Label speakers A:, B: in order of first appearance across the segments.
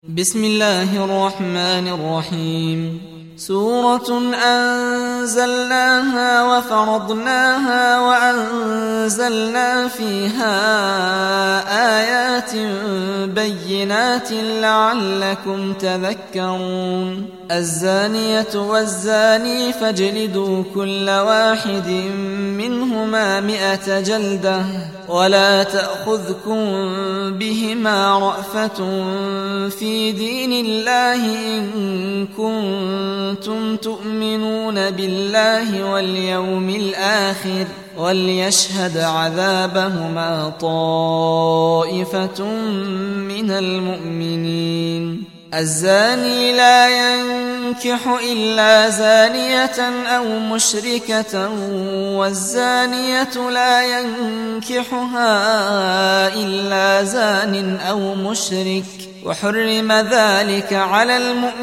A: بسم الله الرحمن الرحيم. سورة أنزلناها وفرضناها وأنزلنا فيها آيات بينات لعلكم تذكرون. الزانية والزاني فاجلدوا كل واحد منهما 100 جلدة ولا تأخذكم بهما رأفة في دين الله إن كنتم تؤمنون بالله واليوم الآخر وليشهد عذابهما طائفة من المؤمنين. الزاني لا ينكح إلا زانية أو مشركة والزانية لا ينكحها إلا زان أو مشرك وحرم ذلك على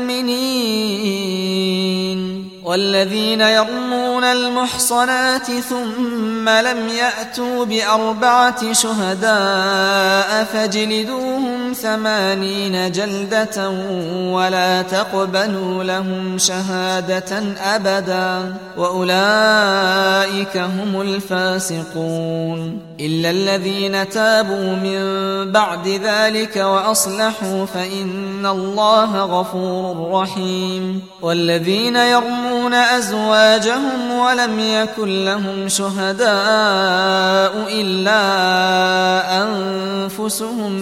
A: المؤمنين. والذين يرمون المحصنات ثم لم يأتوا ب4 شهداء فاجلدوهم 80 جلدة ولا تقبلوا لهم شهادة أبدا وأولئك هم الفاسقون. إلا الذين تابوا من بعد ذلك وأصلحوا فإن الله غفور رحيم. والذين يرمون أزواجهم ولم يكن لهم شهداء إلا أنفسهم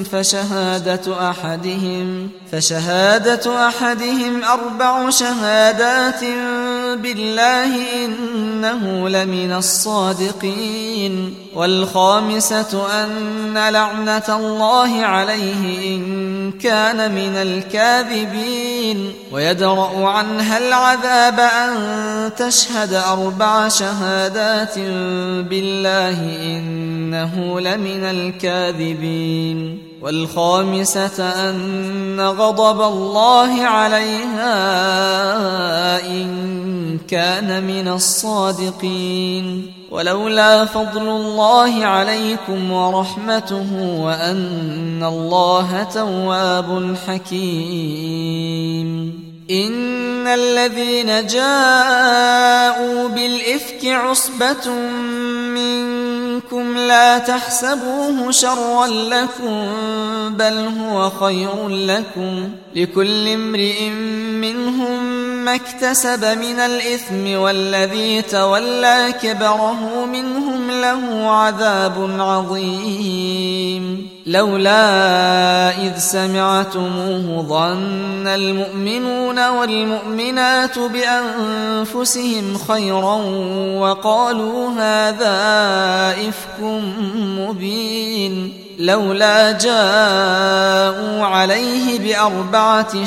A: فشهادة أحدهم 4 شهادات بالله إنه لمن الصادقين. والخامسة أن لعنة الله عليه إن كان من الكاذبين. ويدرأ عنها العذاب أن تشهد 4 شهادات بالله إنه لمن الكاذبين. والخامسة أن غضب الله عليها إن كان من الصادقين. ولولا فضل الله عليكم ورحمته وأن الله تواب حكيم. إن الذين جاءوا بالإفك عصبة منكم لا تحسبوه شرا لكم بل هو خير لكم. لكل امرئ منهم ما اكتسب من الإثم والذي تولى كبره منهم له عذاب عظيم. لولا إذ سمعتموه ظن المؤمنون والمؤمنات بأنفسهم خيرا وقالوا هذا إفك مبين. لولا جاءوا عليه ب4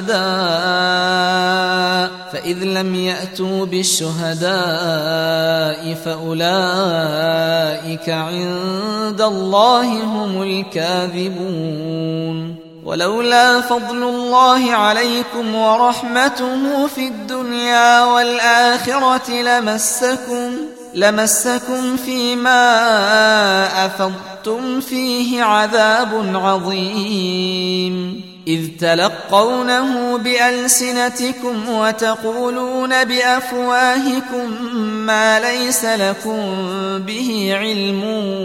A: شهداء فإذ لم يأتوا بالشهداء فأولئك عند الله هم الكاذبون. ولولا فضل الله عليكم ورحمته في الدنيا والآخرة لمسكم فيما أفضتم فيه عذاب عظيم. إذ تلقونه بألسنتكم وتقولون بأفواهكم ما ليس لكم به علم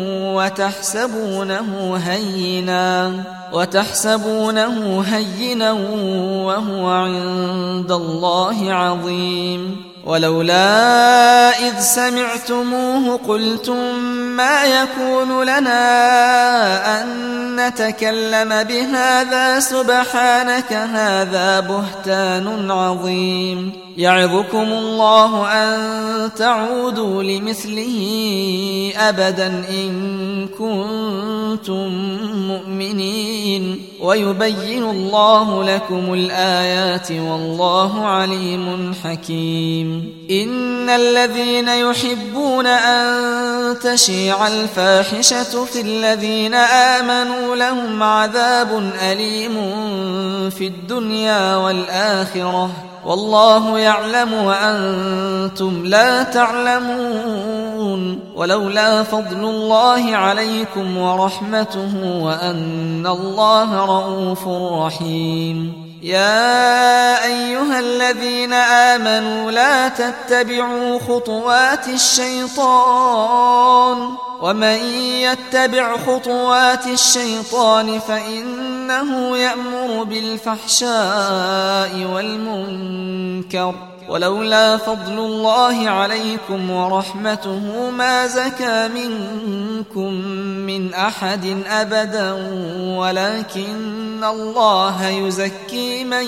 A: وتحسبونه هينا وهو عند الله عظيم. ولولا إذ سمعتموه قلتم ما يكون لنا أن نتكلم بهذا سبحانك هذا بهتان عظيم. يعظكم الله أن تعودوا لمثله أبدا إن كنتم مؤمنين. ويبين الله لكم الآيات والله عليم حكيم. إن الذين يحبون أن تشيع الفاحشة في الذين آمنوا لهم عذاب أليم في الدنيا والآخرة والله يعلم وأنتم لا تعلمون ولولا فضل الله عليكم ورحمته وأن الله رؤوف رحيم يا أيها الذين آمنوا لا تتبعوا خطوات الشيطان ومن يتبع خطوات الشيطان فإنه يأمر بالفحشاء والمنكر ولولا فضل الله عليكم ورحمته ما زكى منكم من أحد أبدا ولكن الله يزكي من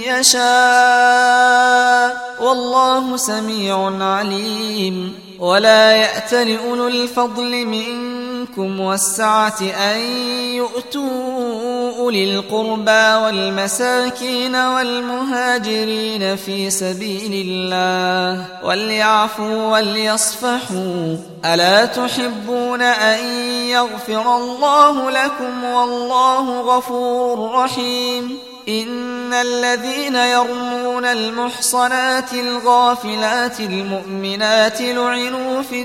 A: يشاء والله سميع عليم ولا يأتل أولو الفضل منكم والسعة أن يؤتوا أولي القربى والمساكين والمهاجرين في سبيل الله وليعفوا وليصفحوا ألا تحبون أن يغفر الله لكم والله غفور رحيم إن الذين يرمون المحصنات الغافلات المؤمنات لعنوا في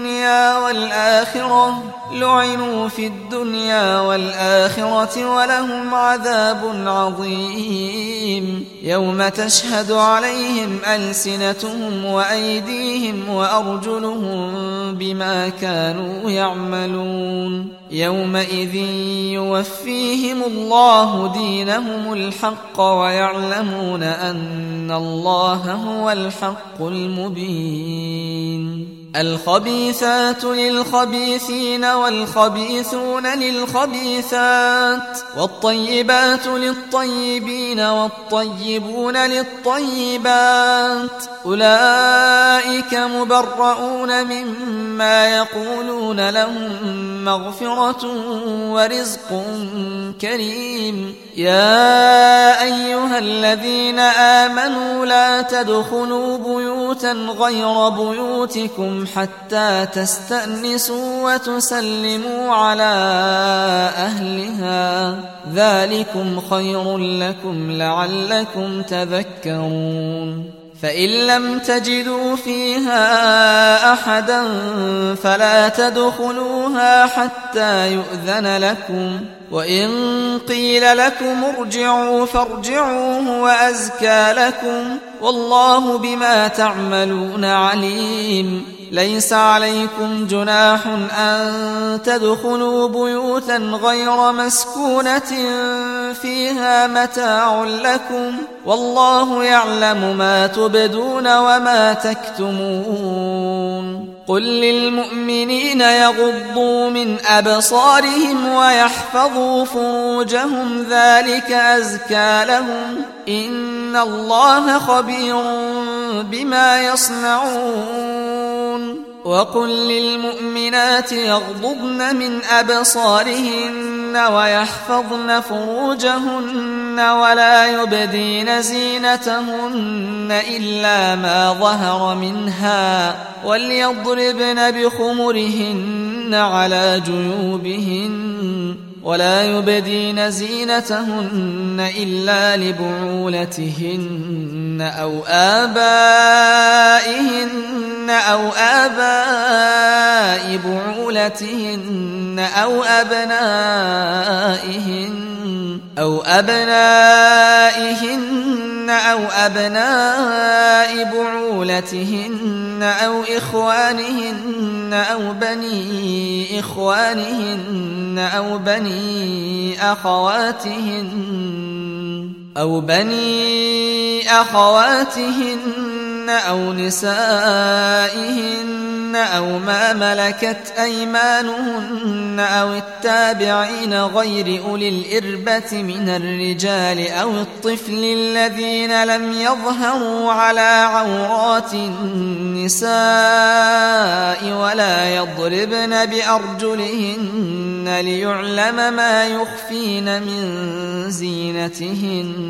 A: الدنيا والآخرة ولهم عذاب عظيم يوم تشهد عليهم ألسنتهم وأيديهم وأرجلهم بما كانوا يعملون يومئذ يوفيهم الله دينهم الحق ويعلمون أن الله هو الحق المبين الخبيثات للخبيثين والخبيثون للخبيثات والطيبات للطيبين والطيبون للطيبات أولئك مبرؤون مما يقولون لهم مغفرة ورزق كريم يا أيها الذين آمنوا لا تدخلوا بيوتا غير بيوتكم حتى تستأنسوا وتسلموا على أهلها ذلكم خير لكم لعلكم تذكرون فإن لم تجدوا فيها أحدا فلا تدخلوها حتى يؤذن لكم وإن قيل لكم ارجعوا فارجعوا هو أزكى لكم والله بما تعملون عليم ليس عليكم جناح أن تدخلوا بيوتا غير مسكونة فيها متاع لكم والله يعلم ما تبدون وما تكتمون قل للمؤمنين يغضوا من أبصارهم ويحفظوا فروجهم ذلك أزكى لهم إن الله خبير بما يصنعون وقل للمؤمنات يغضضن من أبصارهن ويحفظن فروجهن ولا يبدين زينتهن إلا ما ظهر منها وليضربن بخمرهن على جيوبهن ولا يبدين زينتهن إلا لبعولتهن أو آباء بعولتهن أو أبناء بعولتهن أو إخوانهن أو بني أخواتهن أو نسائهن أو ما ملكت أيمانهن أو التابعين غير أولي الإربة من الرجال أو الطفل الذين لم يظهروا على عورات النساء ولا يضربن بأرجلهن ليعلم ما يخفين من زينتهن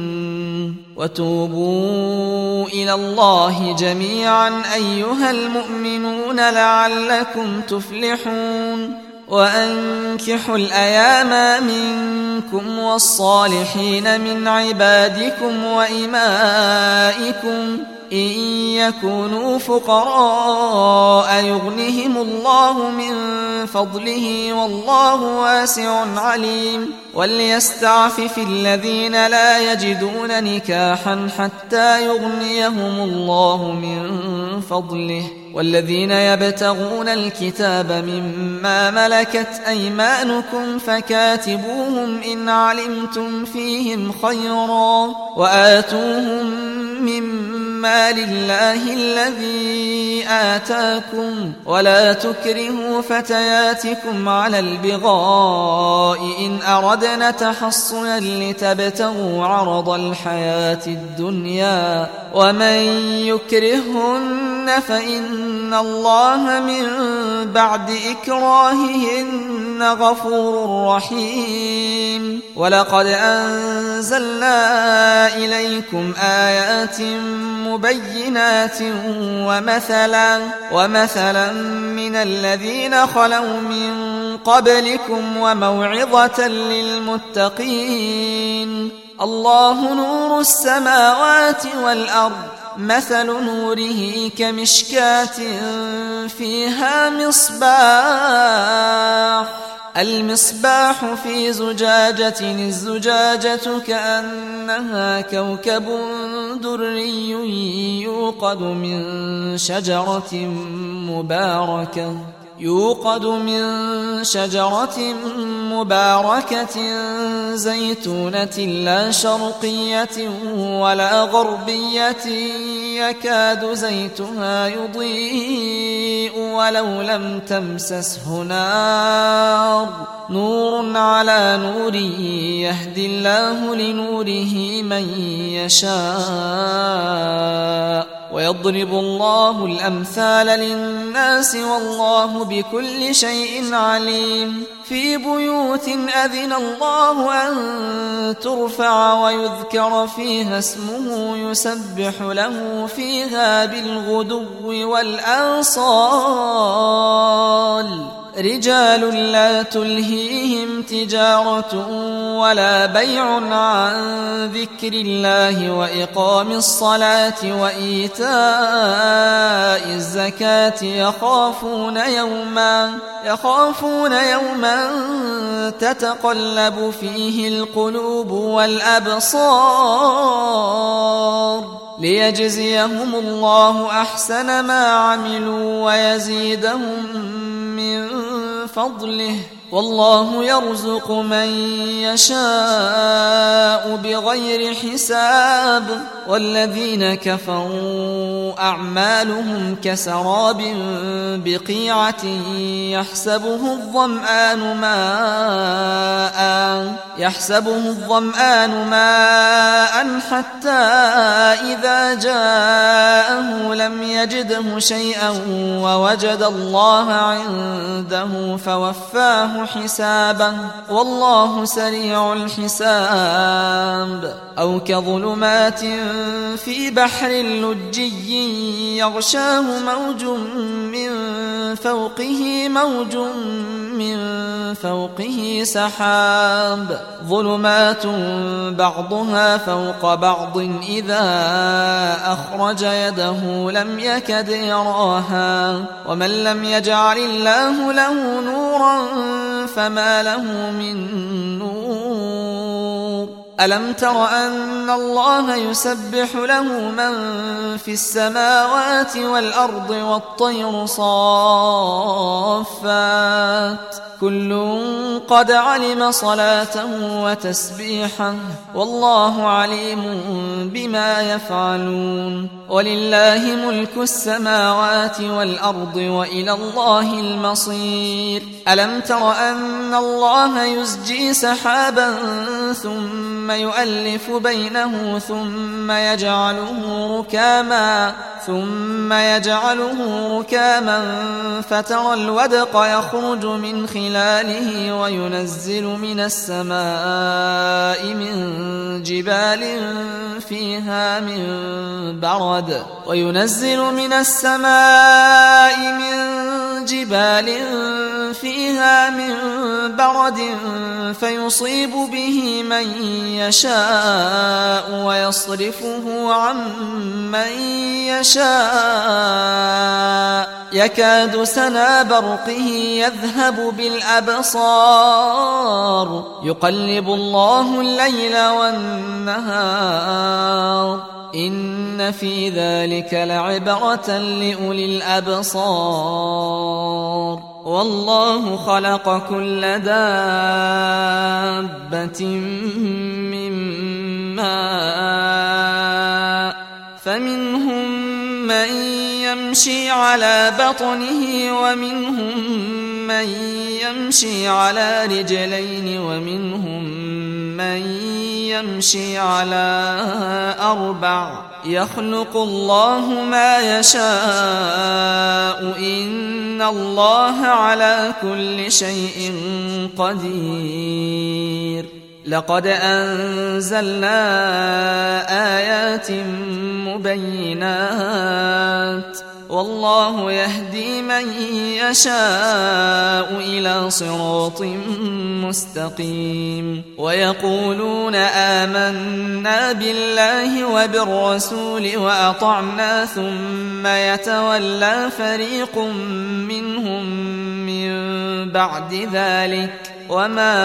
A: وتوبوا إلى الله جميعا أيها المؤمنون لعلكم تفلحون وأنكحوا الأيام منكم والصالحين من عبادكم وإمائكم إن يكونوا فقراء يغنهم الله من فضله والله واسع عليم وليستعفف الذين لا يجدون نكاحا حتى يغنيهم الله من فضله والذين يبتغون الكتاب مما ملكت أيمانكم فكاتبوهم إن علمتم فيهم خيرا وآتوهم مما لله الذي آتاكم ولا تكرهوا فتياتكم على البغاء إن أردنا تحصنا لتبتغوا عرض الحياة الدنيا ومن يكرهن فإن الله من بعد إكراههن غفور رحيم ولقد أنزلنا إليكم آيات مبينات ومثلا من الذين خلوا من قبلكم وموعظة للمتقين الله نور السماوات والأرض مثل نوره كمشكاة فيها المصباح في زجاجة الزجاجة كأنها كوكب دري يوقد من شجرة مباركة زيتونة لا شرقية ولا غربية يكاد زيتها يضيء ولو لم تمسسه نار نور على نور يهدي الله لنوره من يشاء ويضرب الله الأمثال للناس والله بكل شيء عليم في بيوت أذن الله أن ترفع ويذكر فيها اسمه يسبح له فيها بالغدو والآصال رجال لا تلهيهم تجارة ولا بيع عن ذكر الله وإقام الصلاة وإيتاء الزكاة يخافون يوما تتقلب فيه القلوب والأبصار ليجزيهم الله أحسن ما عملوا ويزيدهم من فضله والله يرزق من يشاء بغير حساب والذين كفروا أعمالهم كسراب بقيعة يحسبه الظمآن ماء حتى إذا جاءه لم يجده شيئا ووجد الله عنده فوفاه حسابه والله سريع الحساب أو كظلمات في بحر لجي يغشاه موج من فوقه سحاب ظلمات بعضها فوق بعض إذا أخرج يده لم يكد يراها ومن لم يجعل الله له نورا فما له من نور ألم تر أن الله يسبح له من في السماوات والأرض والطير صافات كل قد علم صلاته وتسبيحه والله عليم بما يفعلون ولله ملك السماوات والأرض وإلى الله المصير ألم تر أن الله يزجي سحابا ثم يؤلف بينه ثم يجعله ركاما فترى الودق يخرج من خلاله وينزل من السماء من جبال فيها من برد فيصيب به من يشاء ويصرفه عن من يشاء يكاد سنا برقه يذهب بالأبصار يقلب الله الليل والنهار إن في ذلك لعبرة لأولي الأبصار والله خلق كل دابة من ماء فمنهم من يمشي على بطنه ومنهم من يمشي على رجلين ومنهم من يمشي على أربع يخلق الله ما يشاء إن الله على كل شيء قدير لقد أنزلنا آيات مبينات والله يهدي من يشاء إلى صراط مستقيم ويقولون آمنا بالله وبالرسول وأطعنا ثم يتولى فريق منهم من بعد ذلك وما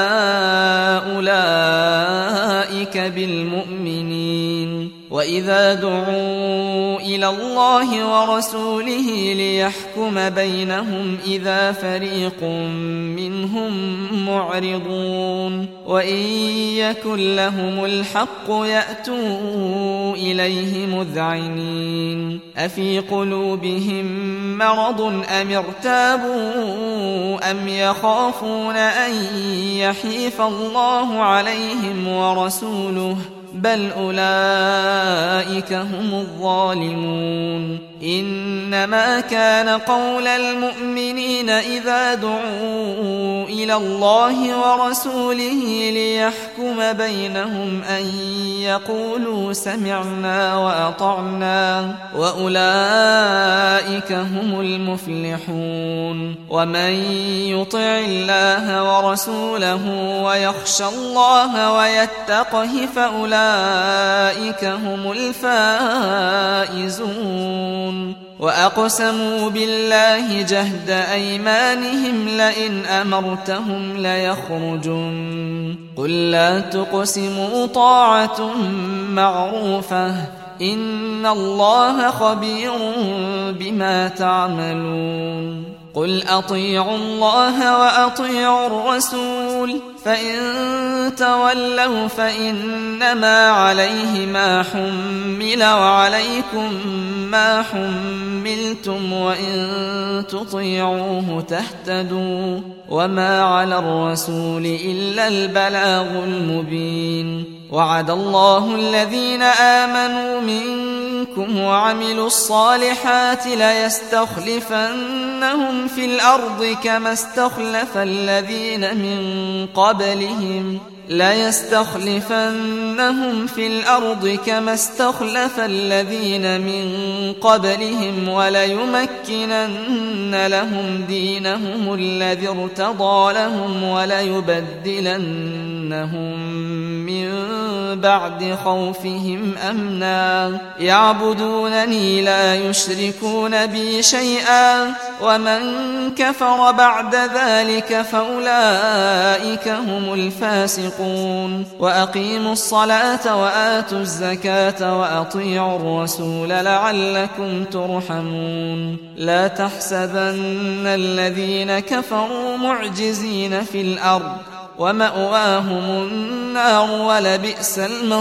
A: أولئك بالمؤمنين وإذا دعوا إلى الله ورسوله ليحكم بينهم إذا فريق منهم معرضون وإن يكن لهم الحق يأتوا إليه مذعنين أفي قلوبهم مرض أم ارتابوا أم يخافون أن يحيف الله عليهم ورسوله بل أولئك هم الظالمون إنما كان قول المؤمنين إذا دعوا إلى الله ورسوله ليحكم بينهم أن يقولوا سمعنا وأطعنا وأولئك هم المفلحون ومن يطع الله ورسوله ويخشى الله ويتقه فأولئك هم الفائزون وأقسموا بالله جهد أيمانهم لئن أمرتهم ليخرجون قل لا تقسموا طاعة معروفة إن الله خبير بما تعملون قل أطيعوا الله وأطيعوا الرسول فإن تولوا فإنما عليه ما حمل وعليكم ما حملتم وإن تطيعوه تهتدوا وما على الرسول إلا البلاغ المبين وعد الله الذين آمنوا منكم وعملوا الصالحات ليستخلفنهم في الأرض كما استخلف الذين من قبلهم وليمكنن لهم دينهم الذي ارتضى لهم وليبدلنهم من بعد خوفهم أمنا يعبدونني لا يشركون بي شيئا ومن كفر بعد ذلك فأولئك هم الفاسقون وأقيموا الصلاة وآتوا الزكاة وأطيعوا الرسول لعلكم ترحمون لا تحسبن الذين كفروا معجزين في الأرض ومأواهم النار ولبئس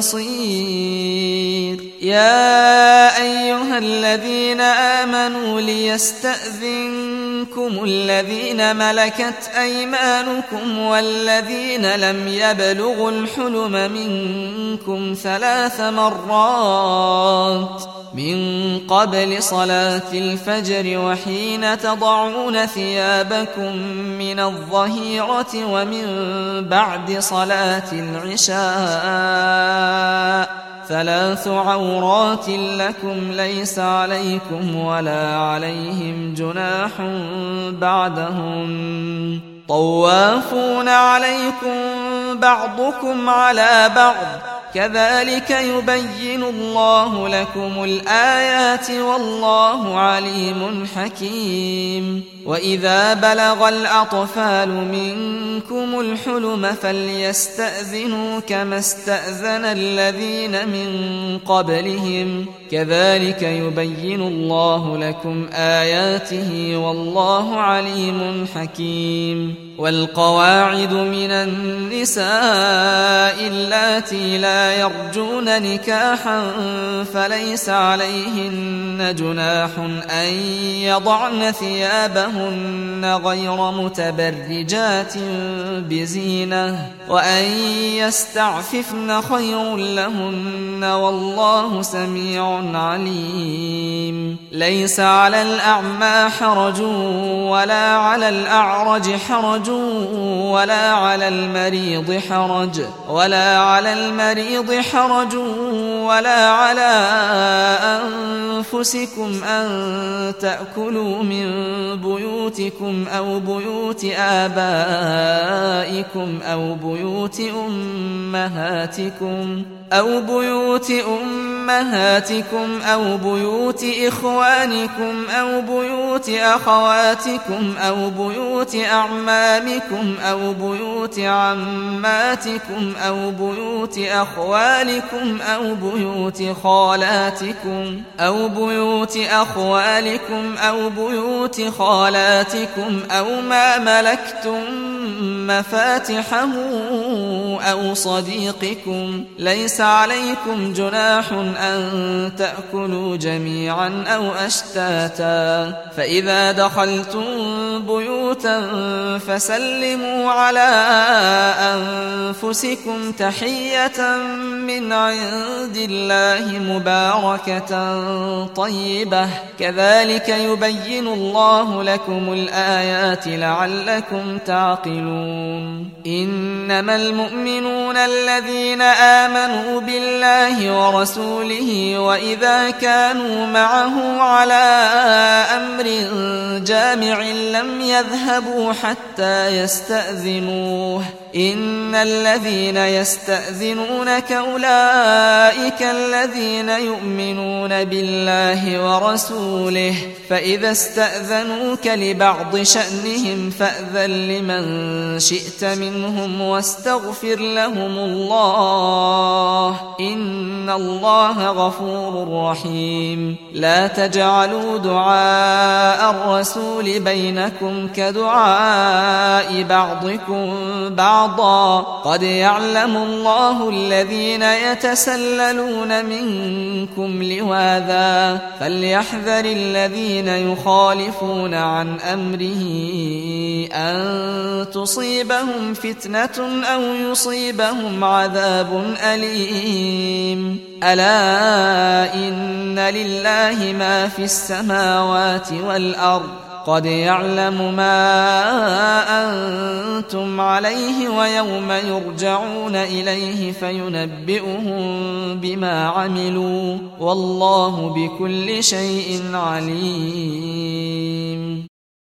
A: المصير يا أيها الذين آمنوا ليستأذنكم الذين ملكت أيمانكم والذين لم يبلغوا الحلم منكم 3 مرات من قبل صلاة الفجر وحين تضعون ثيابكم من الظهيرة ومن بعد صلاة العشاء ثلاث عورات لكم ليس عليكم ولا عليهم جناح بعدهم طوافون عليكم بعضكم على بعض كذلك يبين الله لكم الآيات والله عليم حكيم وإذا بلغ الأطفال منكم الحلم فليستأذنوا كما استأذن الذين من قبلهم كذلك يبين الله لكم آياته والله عليم حكيم والقواعد من النساء اللاتي لا يرجون نكاحا فليس عليهن جناح أن يضعن ثيابهن غير متبرجات بزينة وأن يستعففن خير لهن والله سميع عليم ليس على الأعمى حرج ولا على الأعرج حرج ولا على المريض حرج ولا على أنفسكم أن تأكلوا من بيوتكم أو بيوت آبائكم أو بيوت أمهاتكم أو بيوت إخوانكم أو بيوت أخواتكم أو بيوت أعمامكم أو بيوت عماتكم أو بيوت أخوالكم أو بيوت خالاتكم أو ما ملكتم مفاتحه أو صديقكم ليس عليكم جناح أن تأكلوا جميعا أو أشتاتا فإذا دخلتم بيوتا فسلموا على أنفسكم تحية من عند الله مباركة طيبة كذلك يبين الله لكم الآيات لعلكم تعقلون إنما المؤمنون الذين آمنوا بالله ورسوله وإذا كانوا معه على أمر جامع لم يذهبوا حتى يستأذنوه إن الذين يستأذنونك أولئك الذين يؤمنون بالله ورسوله فإذا استأذنوك لبعض شأنهم فأذن لمن شئت منهم واستغفر لهم الله إن الله غفور رحيم لا تجعلوا دعاء الرسول بينكم كدعاء بعضكم بعضا قد يعلم الله الذين يتسللون منكم لواذا فليحذر الذين يخالفون عن أمره أن تصيبهم فتنة أو يصيبهم عذاب أليم ألا إن لله ما في السماوات والأرض قد يعلم ما أنتم عليه ويوم يرجعون إليه فينبئهم بما عملوا والله بكل شيء عليم